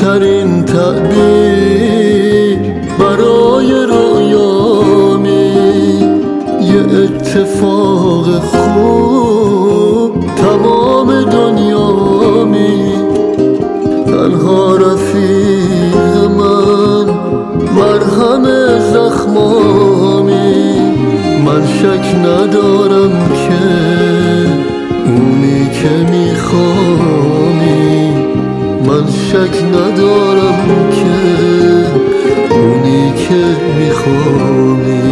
بهترین تعبیر برای رویامی، یه اتفاق خوب تمام دنیامی. تنها رفیق من مرهم زخمامی، من شک ندارم که اونی که میخوامی، من شک ندارم که اونی که میخوامی.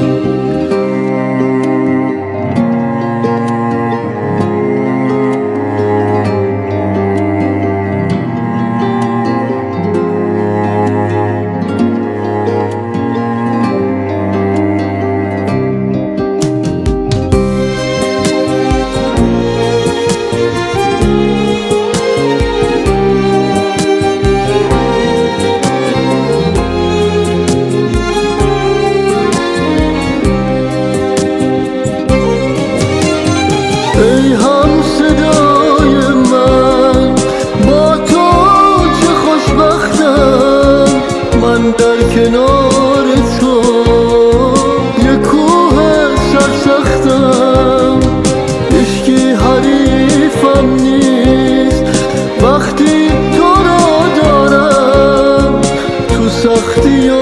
ای هم صدای من، با تو چه خوشبختم، من در کنار تو یه کوه سرسختم. هیچکی حریفم نیست وقتی تو را دارم، تو سختی و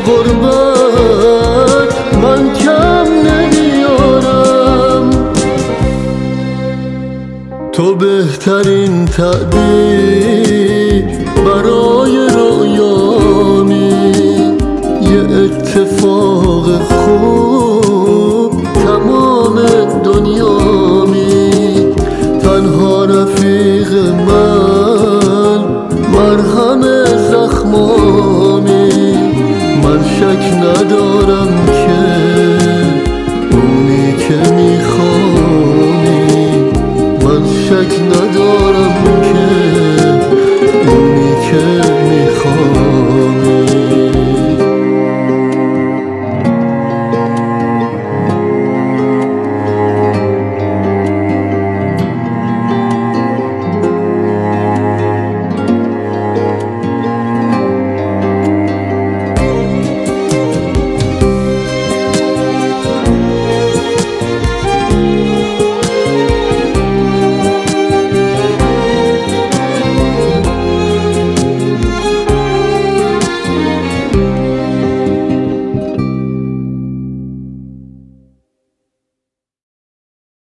غربت من کم نمیارم. تو بهترین تعبیر برای رویامی، یه اتفاق خوب تمام دنیامی. تنها رفیق من مرهم زخمامی، من شک ندارم